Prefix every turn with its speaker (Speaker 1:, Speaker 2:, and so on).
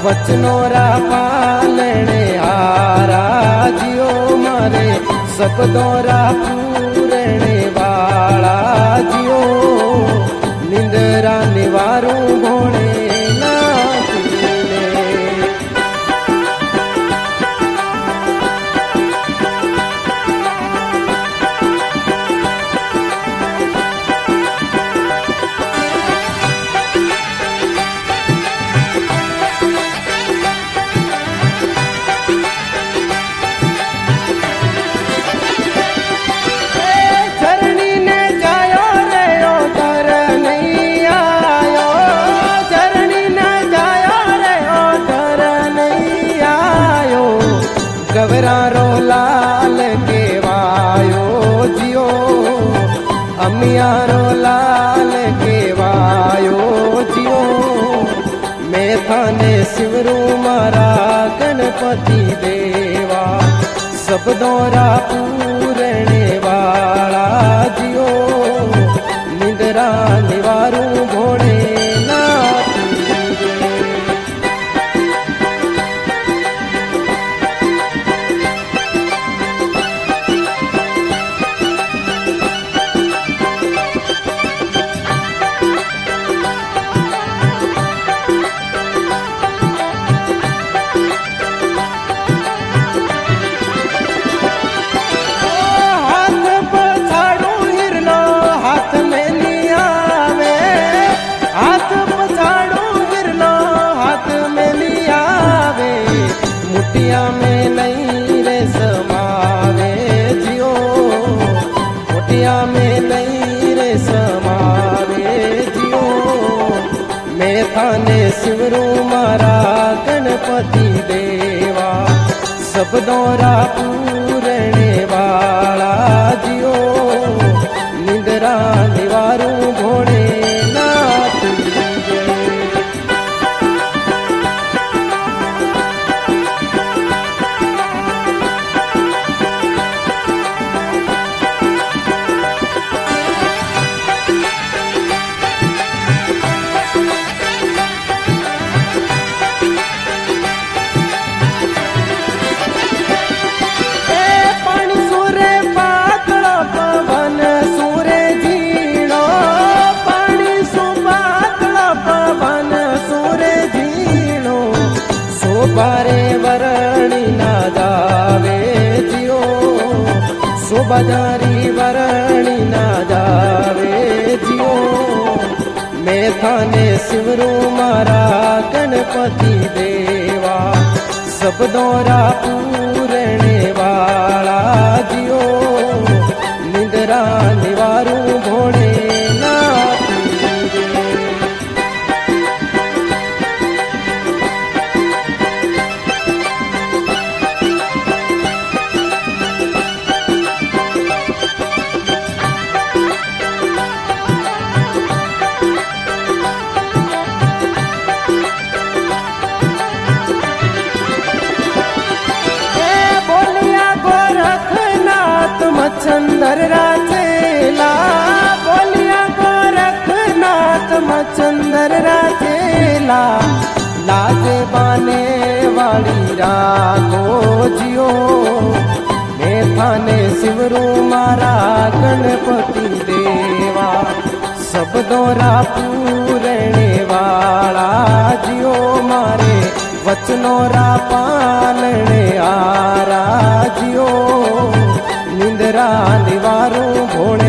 Speaker 1: वचनोरा पालने आरा जियो मारे शब्दोरा पूरने वाला जियो निंदरा निवारू भोणे गवरारो लाल केवायो जियो अमियारो लाल केवायो जियो मैं थाने शिवरू मारा गणपति देवा शब्दोरा पूरने वाला जियो निंदरा निवारू भोणे में नहीं रे समावे जियो मोटिया में नहीं रे समावे जियो मैं थाने शिवरू मारा गणपति देवा शब्दोरा पूरने वाला जियो निंदरा निवारू भोणे बारे वरणी ना जावे जियो शोभाजारी वरणी ना जावे जियो मैं थाने शिवरू मारा गणपति देवा शब्दोरा पूरने वाला जियो निंदरा निवारू भोणे मच्छंदर राजेला बोलिया गोरखनाथ मच्छंदर राजेला लाजे बाने वाली रागो जियो मैं थाने शिवरू मारा गणपति देवा शब्दोरा पूरने वाला जियो मारे वचनोरा पालने आरा जियो निंदरा निवारू भोणे